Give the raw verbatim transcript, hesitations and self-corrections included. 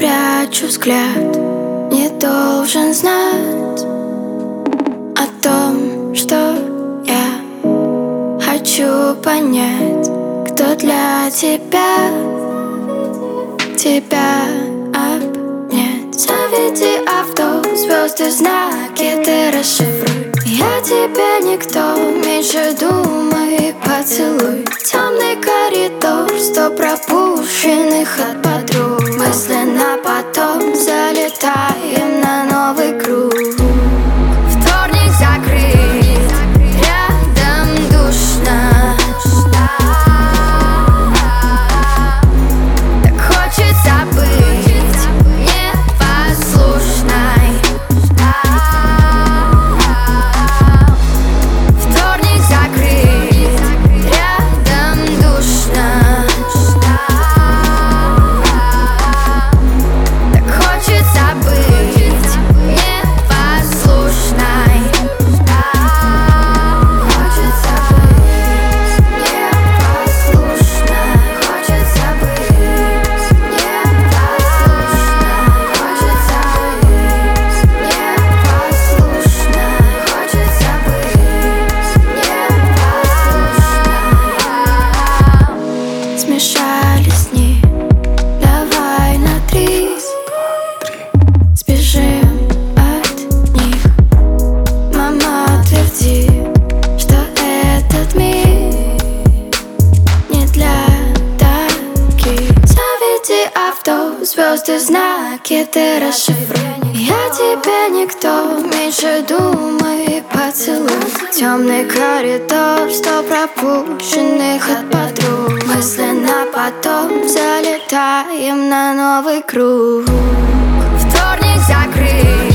прячу взгляд, не должен знать о том, что я хочу понять, кто для тебя, тебя обнять. Заведи авто, звезды, знаки ты расшифруй. Я тебе никто, меньше думай, поцелуй. Темный коридор, сто пропущенных от подруг. Мысленно потом залетаем на новый круг. Вторник закрыт, рядом душно. Так хочется быть непослушной. Вторник закрыт, рядом душно. Так хочется быть непослушной. Хочется быть непослушной. Хочется быть непослушной. Хочется быть непослушной. Хочется быть непослушной. Смешались дни, давай на три. Сбежим от них. Мама твердит, что этот мир не для таких. Заведи авто, звезды, знаки ты расшифруй. Я тебе никто, меньше думай, поцелуй. Темный коридор, сто пропущенных от подруг. Мысленно потом залетаем на новый круг. Вторник закрыт.